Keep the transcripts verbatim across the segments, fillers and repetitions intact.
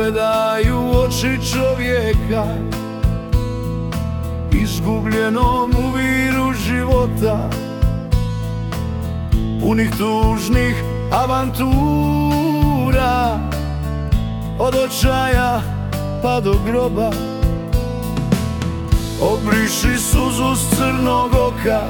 Pogledaj u oči čovjeka, izgubljenom u viru života, punih tužnih avantura, od očaja pa do groba. Obriši suzu s crnog oka,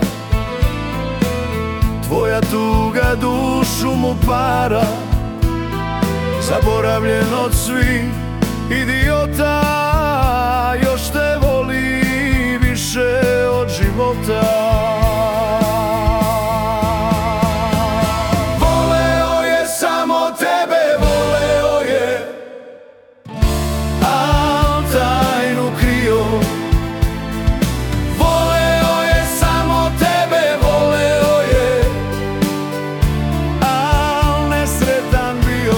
tvoja tuga dušu mu para, zaboravljen od svih idiota, još te voli više od života. Voleo je samo tebe, voleo je, al tajnu krio. Voleo je samo tebe, voleo je, al nesretan bio.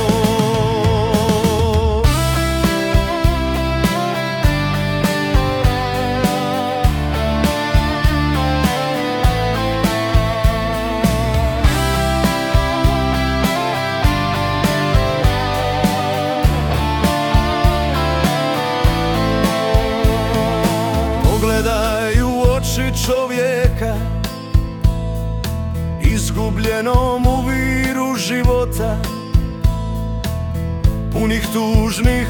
Pogledaj u oči čovjeka, izgubljenom u viru života, punih tužnih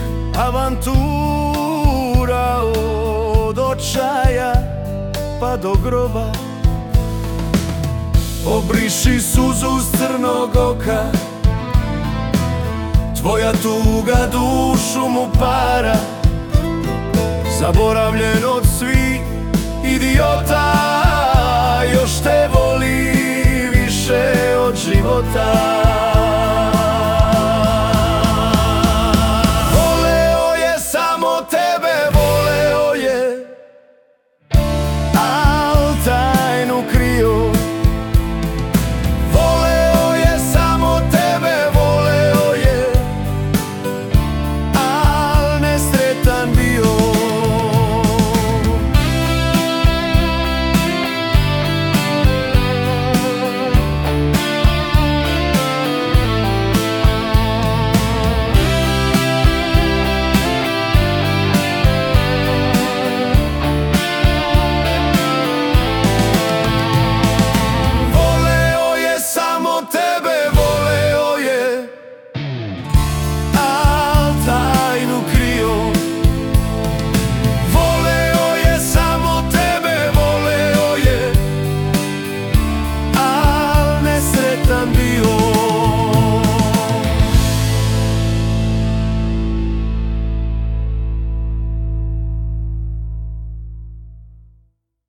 avantura, od očaja pa do groba. Obriši suzu s crnog oka, tvoja tuga dušu mu para, zaboravljen od svih idiota,